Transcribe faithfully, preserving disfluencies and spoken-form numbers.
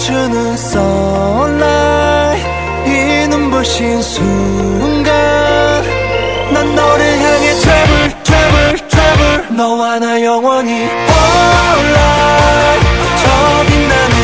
비춰주는 sunlight 이 눈부신 순간 난 너를 향해 travel travel travel 너와 나 영원히 all night 저 빛나는